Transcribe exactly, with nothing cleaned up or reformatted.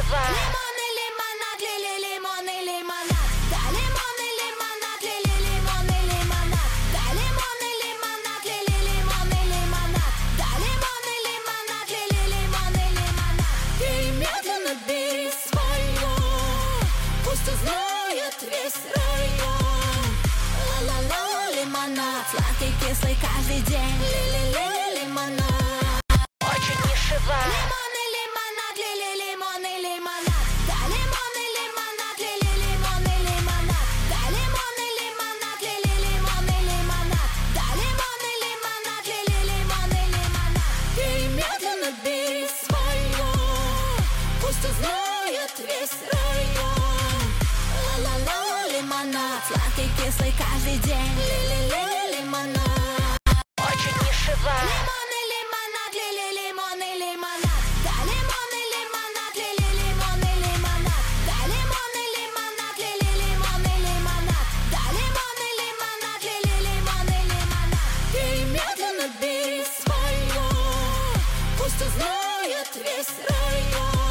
дешево. Лимон и лимонад, лили, лимон и лимонад. Да, лимон и лимонад, лили, лимон и лимонад. Да, лимон и лимонад, лили, лимон и лимонад. Да, лимон и лимонад, лили, лимон и лимонад. И медленно бери свое, пусть узнает весь район. Ла-ла-ла, лимонад, сладкий, кислый каждый день. Ли-ли-ли, лимонад. Очень дешево. Лимон и лимонад, лили, лимон и лимонад. Да, лимон и лимонад, лили, лимон и лимонад. Да, лимон и лимонад, лили, лимон и лимонад. Да, лимон и лимонад, лили, лимон и лимонад. И медленно бери свое, пусть узнает весь район. Ла-ла-ла, лимонад, сладкий, кислый каждый день. Ли-ли-ли, лимонад. Очень дешево. Лимон